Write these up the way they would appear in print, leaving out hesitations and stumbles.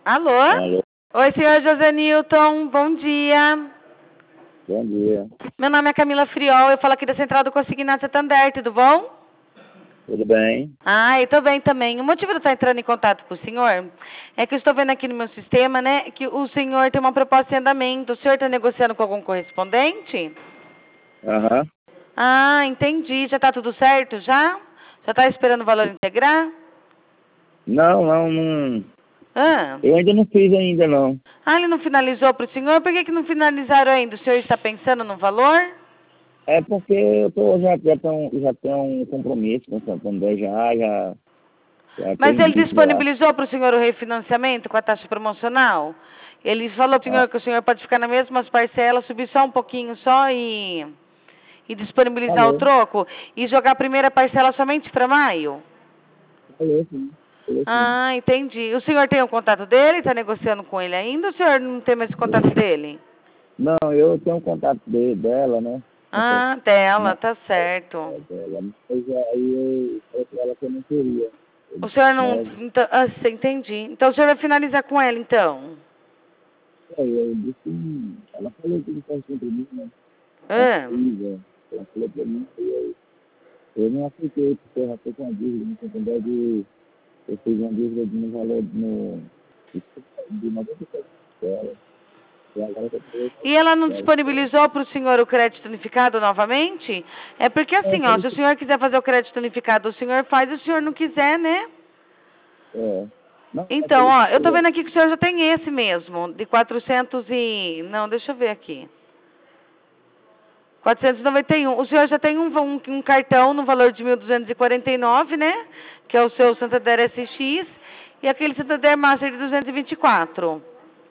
Alô? Alô, Oi, senhor José Newton, bom dia. bom dia. Meu nome é Camila Friol, eu falo aqui da Central do Consignado Santander, tudo bom? Tudo bem? Ah, eu tô bem também. O motivo de eu estar entrando em contato com o senhor é que eu estou vendo aqui no meu sistema, né, que o senhor tem uma proposta em andamento. O senhor está negociando com algum correspondente? Aham. Ah, entendi. Já está tudo certo já? Já está esperando o valor integrar? Não. Ah. Eu ainda não fiz ainda, não. Ah, ele não finalizou para o senhor? Por que não finalizaram ainda? O senhor está pensando no valor? É porque já tenho um compromisso com o Santander já Mas tem ele disso já. disponibilizou para o senhor o refinanciamento com a taxa promocional? Ele falou para o Ah, senhor que o senhor pode ficar nas mesmas parcelas, subir só um pouquinho só e disponibilizar o falou, troco e jogar a primeira parcela somente para maio? falou sim, falou sim. Ah, entendi. O senhor tem o contato dele? Está negociando com ele ainda ou o senhor não tem mais o contato dele? Não, eu tenho um contato dela, né? Ah, dela, Mas, tá certo. dela, mas aí eu falei pra ela que eu não queria. O senhor não. Né? Então, ah, entendi. Então o senhor vai finalizar com ela, então? Aí eu disse, ela falou que não faz compromisso, né? Ela Ah. fez, ela falou pra mim, eu não aceitei, porque eu já estou com a dívida, no Santander eu fiz uma dívida de um valor de 97 dólares, e agora eu estou E ela não dólares. disponibilizou para o senhor o crédito unificado novamente? É porque É, assim, ó, falei se o que, senhor quiser fazer o crédito unificado, o senhor faz, se o senhor não quiser, né? é, não, eu Então, falei ó, que eu tô vendo aqui que o senhor já tem esse mesmo, de 400 e... Não, deixa eu ver aqui. 491. O senhor já tem um cartão no valor de 1.249, né? Que é o seu Santander SX. E aquele Santander Master de 224.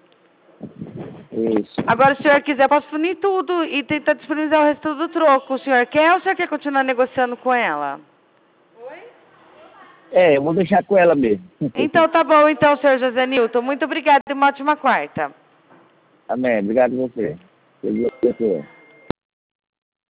isso. Agora, se o senhor quiser, posso unir tudo e tentar disponibilizar o resto do troco. O senhor quer ou o senhor quer continuar negociando com ela? É, eu vou deixar com ela mesmo. Então, tá bom, então, senhor José Nilton. Muito obrigada e uma ótima quarta. Amém, obrigado a você. Deus abençoe.